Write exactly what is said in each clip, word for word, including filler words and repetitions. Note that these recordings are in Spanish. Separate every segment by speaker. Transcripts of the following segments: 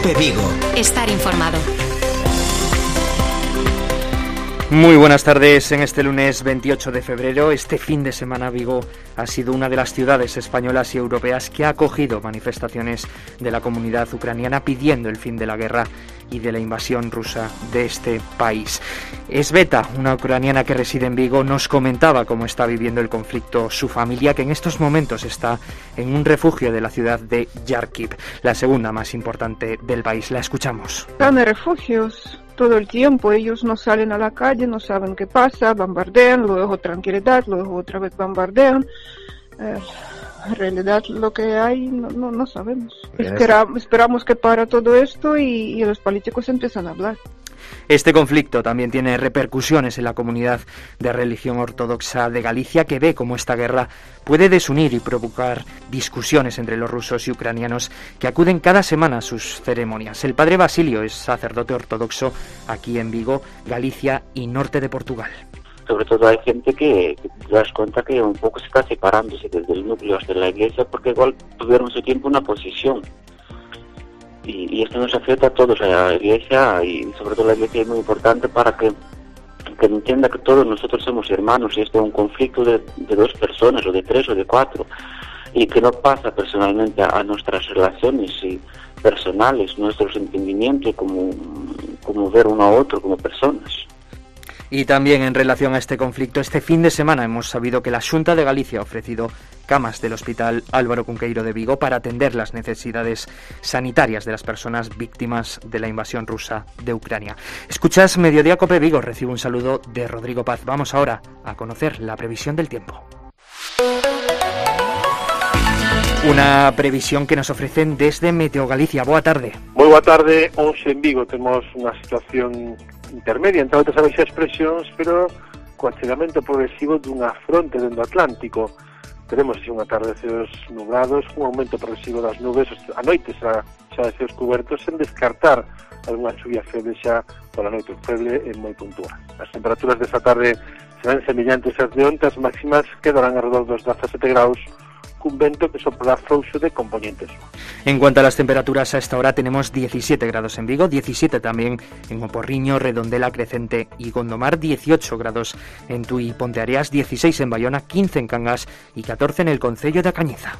Speaker 1: COPE Vigo.
Speaker 2: Estar informado.
Speaker 3: Muy buenas tardes. En este lunes veintiocho de febrero, este fin de semana, Vigo ha sido una de las ciudades españolas y europeas que ha acogido manifestaciones de la comunidad ucraniana pidiendo el fin de la guerra y de la invasión rusa de este país. Esbeta, una ucraniana que reside en Vigo, nos comentaba cómo está viviendo el conflicto su familia, que en estos momentos está en un refugio de la ciudad de Kharkiv, la segunda más importante del país. La escuchamos.
Speaker 4: Están en refugios todo el tiempo, ellos no salen a la calle, no saben qué pasa, bombardean, luego tranquilidad, luego otra vez bombardean. Eh, en realidad lo que hay no, no, no sabemos. Espera, esperamos que para todo esto y, y los políticos empiezan a hablar.
Speaker 3: Este conflicto también tiene repercusiones en la comunidad de religión ortodoxa de Galicia, que ve cómo esta guerra puede desunir y provocar discusiones entre los rusos y ucranianos que acuden cada semana a sus ceremonias. El padre Basilio es sacerdote ortodoxo aquí en Vigo, Galicia y norte de Portugal.
Speaker 5: Sobre todo hay gente que, que te das cuenta que un poco se está separándose desde el núcleo hasta la iglesia, porque igual tuvieron su tiempo una posición. Y, y esto nos afecta a todos, a la iglesia, y sobre todo la iglesia es muy importante para que, que entienda que todos nosotros somos hermanos, y esto es un conflicto de, de dos personas, o de tres, o de cuatro, y que no pasa personalmente a, a nuestras relaciones y personales, nuestros entendimientos, como, como ver uno a otro como personas.
Speaker 3: Y también en relación a este conflicto, este fin de semana hemos sabido que la Xunta de Galicia ha ofrecido camas del Hospital Álvaro Cunqueiro de Vigo para atender las necesidades sanitarias de las personas víctimas de la invasión rusa de Ucrania. Escuchas Mediodía Cope Vigo, recibo un saludo de Rodrigo Paz. Vamos ahora a conocer la previsión del tiempo. Una previsión que nos ofrecen desde Meteo Galicia. Boa tarde.
Speaker 6: Moi boa tarde. Hoxe en Vigo temos unha situación intermedia entre outras baixas presións, pero co achegamento progresivo dunha fronte dentro do Atlántico. Teremos así un atardeceos nublados, un aumento progresivo das nubes, a noite xa, xa de ceos cubertos, sen descartar algunha chuvia feble xa pola noite, feble e moi puntual. As temperaturas desta tarde serán semellantes ás de onte, as máximas quedarán alrededor dos dezasete graus, cun vento que soplará frouxo de componentes.
Speaker 3: En cuanto a las temperaturas, a esta hora tenemos diecisiete grados en Vigo, diecisiete también en Oporriño, Redondela, Crecente y Gondomar, dieciocho grados en Tui y Ponteareas, dieciséis en Bayona, quince en Cangas y catorce en el concello de Cañiza.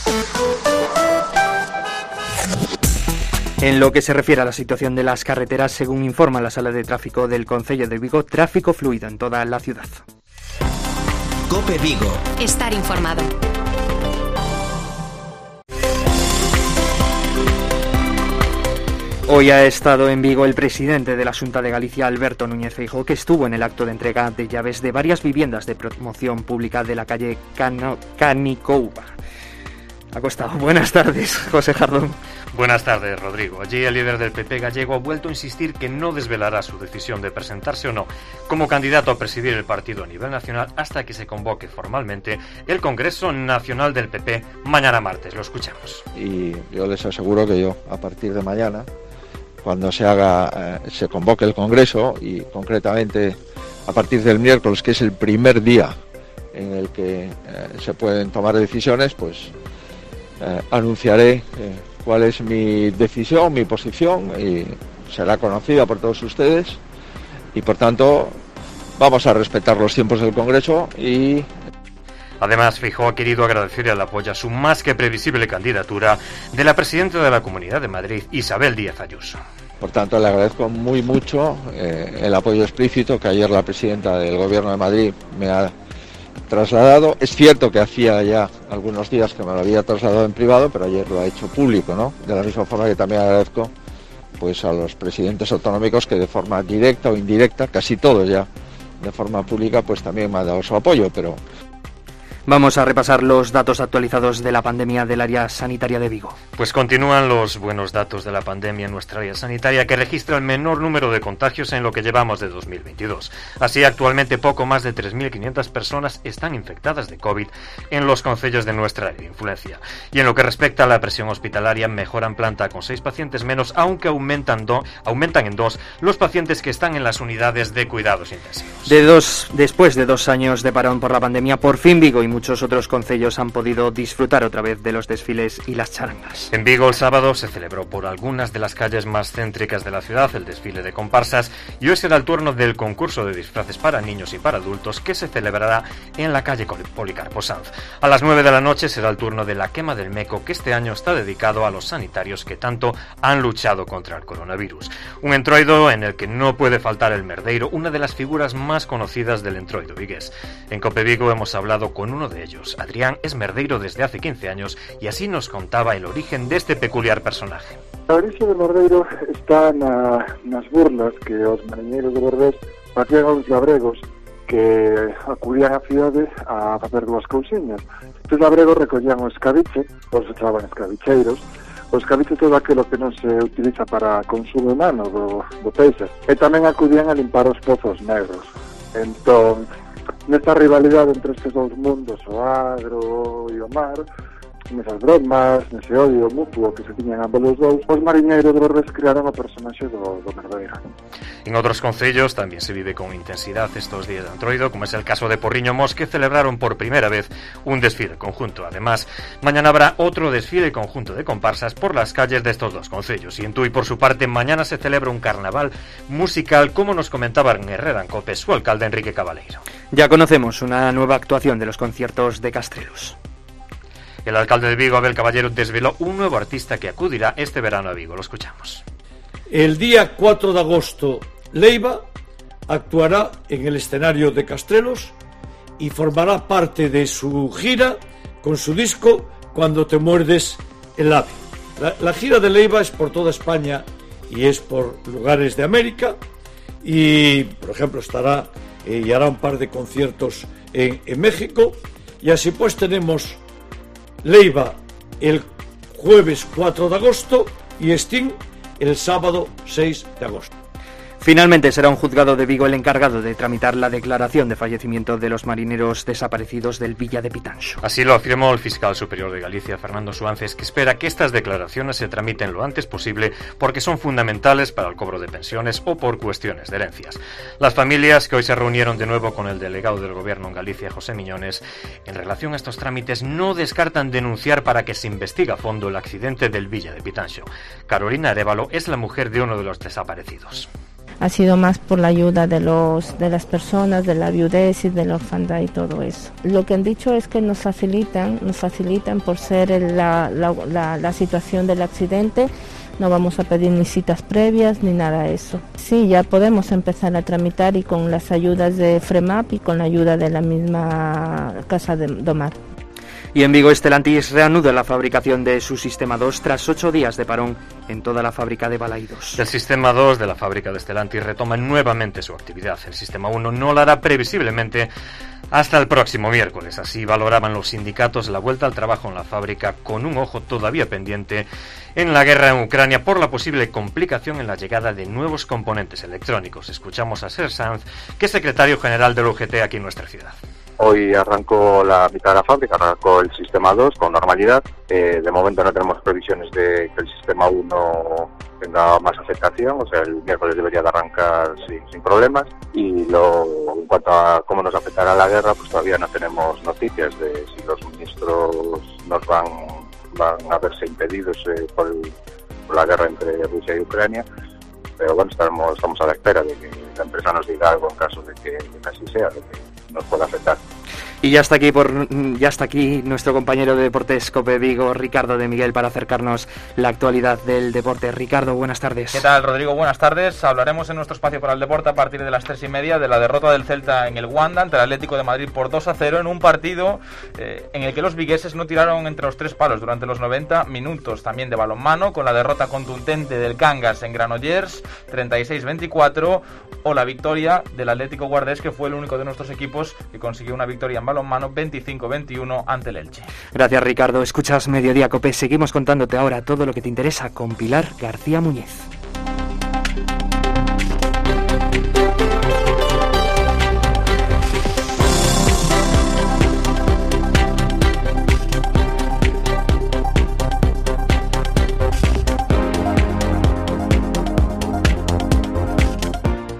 Speaker 3: En lo que se refiere a la situación de las carreteras, según informa la Sala de Tráfico del concello de Vigo, tráfico fluido en toda la ciudad.
Speaker 1: COPE Vigo.
Speaker 2: Estar informado.
Speaker 3: Hoy ha estado en Vigo el presidente de la Xunta de Galicia, Alberto Núñez Feijóo, que estuvo en el acto de entrega de llaves de varias viviendas de promoción pública de la calle Cano, Canicouba. Ha costado. Buenas tardes, José Jardón.
Speaker 7: Buenas tardes, Rodrigo. Allí el líder del P P gallego ha vuelto a insistir que no desvelará su decisión de presentarse o no como candidato a presidir el partido a nivel nacional hasta que se convoque formalmente el Congreso Nacional del P P mañana martes. Lo escuchamos.
Speaker 8: Y yo les aseguro que yo, a partir de mañana, cuando se haga, eh, se convoque el Congreso, y concretamente a partir del miércoles, que es el primer día en el que eh, se pueden tomar decisiones, pues eh, anunciaré eh, cuál es mi decisión, mi posición, y será conocida por todos ustedes, y por tanto vamos a respetar los tiempos del Congreso. Y
Speaker 7: además, Feijóo ha querido agradecer el apoyo a su más que previsible candidatura de la presidenta de la Comunidad de Madrid, Isabel Díaz Ayuso.
Speaker 8: Por tanto, le agradezco muy mucho eh, el apoyo explícito que ayer la presidenta del Gobierno de Madrid me ha trasladado. Es cierto que hacía ya algunos días que me lo había trasladado en privado, pero ayer lo ha hecho público, ¿no? De la misma forma que también agradezco pues a los presidentes autonómicos que de forma directa o indirecta, casi todos ya de forma pública, pues también me han dado su apoyo, pero...
Speaker 3: Vamos a repasar los datos actualizados de la pandemia del área sanitaria de Vigo.
Speaker 7: Pues continúan los buenos datos de la pandemia en nuestra área sanitaria, que registra el menor número de contagios en lo que llevamos de dos mil veintidós. Así, actualmente poco más de tres mil quinientas personas están infectadas de COVID en los concellos de nuestra área de influencia. Y en lo que respecta a la presión hospitalaria, mejoran planta con seis pacientes menos, aunque aumentan, do, aumentan en dos los pacientes que están en las unidades de cuidados intensivos.
Speaker 3: De dos, después de dos años de parón por la pandemia, por fin Vigo y muchos otros concellos han podido disfrutar otra vez de los desfiles y las charangas.
Speaker 7: En Vigo el sábado se celebró por algunas de las calles más céntricas de la ciudad el desfile de comparsas y hoy será el turno del concurso de disfraces para niños y para adultos que se celebrará en la calle Policarpo Sanz. A las nueve de la noche será el turno de la quema del Meco, que este año está dedicado a los sanitarios que tanto han luchado contra el coronavirus. Un entroido en el que no puede faltar el merdeiro, una de las figuras más conocidas del entroido vigués. En Cope Vigo hemos hablado con uno de ellos. Adrián es merdeiro desde hace quince años y así nos contaba el origen de este peculiar personaje.
Speaker 9: A orixe do merdeiro está na, nas burlas que os mariñeiros de Bordés facían aos labregos que acudían á cidade a facer dúas cousiñas. Estes labregos recollían o escabiche, os chamaban escabicheiros, o escabiche todo aquilo que non se utiliza para consumo humano do, do peixe, e tamén acudían a limpar os pozos negros. Entón, nesta rivalidade entre estes dous mundos, o agro e o mar, nesas bromas, nese odio mutuo que se tiñan ambos os dous, os mariñeiros de Bordés crearon o personaxe do, do merdeiro.
Speaker 7: En otros concellos también se vive con intensidad estos días de entroido, como es el caso de Porriño Mos, que celebraron por primera vez un desfile conjunto. Además, mañana habrá otro desfile conjunto de comparsas por las calles de estos dos concellos. Y en Tui, por su parte, mañana se celebra un carnaval musical, como nos comentaba en Herrera en Cope su alcalde Enrique Cabaleiro.
Speaker 3: Ya conocemos una nueva actuación de los conciertos de Castrelos.
Speaker 7: El alcalde de Vigo, Abel Caballero, desveló un nuevo artista que acudirá este verano a Vigo. Lo escuchamos.
Speaker 10: El día cuatro de agosto, Leiva actuará en el escenario de Castrelos y formará parte de su gira con su disco Cuando te muerdes el labio. La, la gira de Leiva es por toda España y es por lugares de América y, por ejemplo, estará eh, y hará un par de conciertos en, en México, y así pues tenemos Leiva el jueves cuatro de agosto y Sting el sábado seis de agosto.
Speaker 3: Finalmente será un juzgado de Vigo el encargado de tramitar la declaración de fallecimiento de los marineros desaparecidos del Villa de Pitanxo.
Speaker 7: Así lo afirmó el fiscal superior de Galicia, Fernando Suances, que espera que estas declaraciones se tramiten lo antes posible porque son fundamentales para el cobro de pensiones o por cuestiones de herencias. Las familias que hoy se reunieron de nuevo con el delegado del gobierno en Galicia, José Miñones, en relación a estos trámites no descartan denunciar para que se investigue a fondo el accidente del Villa de Pitanxo. Carolina Arévalo es la mujer de uno de los desaparecidos.
Speaker 11: Ha sido más por la ayuda de los de las personas, de la viudez y de la orfandad y todo eso. Lo que han dicho es que nos facilitan, nos facilitan por ser el, la, la, la, la situación del accidente. No vamos a pedir ni citas previas ni nada de eso. Sí, ya podemos empezar a tramitar y con las ayudas de FREMAP y con la ayuda de la misma Casa de Domar.
Speaker 3: Y en Vigo, Stellantis reanuda la fabricación de su Sistema dos tras ocho días de parón en toda la fábrica de Balaidos.
Speaker 7: El Sistema dos de la fábrica de Stellantis retoma nuevamente su actividad. El Sistema uno no la hará previsiblemente hasta el próximo miércoles. Así valoraban los sindicatos la vuelta al trabajo en la fábrica, con un ojo todavía pendiente en la guerra en Ucrania por la posible complicación en la llegada de nuevos componentes electrónicos. Escuchamos a Ser Sanz, que es secretario general del U G T aquí en nuestra ciudad.
Speaker 12: Hoy arrancó la mitad de la fábrica, arrancó el Sistema dos con normalidad. Eh, de momento no tenemos previsiones de que el Sistema uno tenga más afectación, o sea, el miércoles debería de arrancar sin, sin problemas. Y lo, en cuanto a cómo nos afectará la guerra, pues todavía no tenemos noticias de si los suministros nos van, van a verse impedidos eh, por, el, por la guerra entre Rusia y Ucrania. Pero bueno, estamos, estamos a la espera de que la empresa nos diga algo en caso de que, de que así sea, de que nos pueda afectar.
Speaker 3: Y ya está aquí por ya está aquí nuestro compañero de Deportes Cope Vigo, Ricardo de Miguel, para acercarnos la actualidad del deporte. Ricardo, buenas tardes.
Speaker 13: ¿Qué tal, Rodrigo? Buenas tardes. Hablaremos en nuestro espacio para el deporte a partir de las tres y media de la derrota del Celta en el Wanda ante el Atlético de Madrid por dos a cero en un partido eh, en el que los vigueses no tiraron entre los tres palos durante los noventa minutos. También de balonmano, con la derrota contundente del Cangas en Granollers treinta y seis veinticuatro, o la victoria del Atlético Guardés, que fue el único de nuestros equipos que consiguió una victoria en balonmano veinticinco veintiuno ante el Elche.
Speaker 3: Gracias, Ricardo. Escuchas Mediodía Cope. Seguimos contándote ahora todo lo que te interesa con Pilar García Muñez.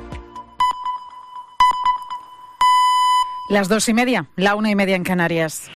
Speaker 14: Las dos y media, la una y media en Canarias.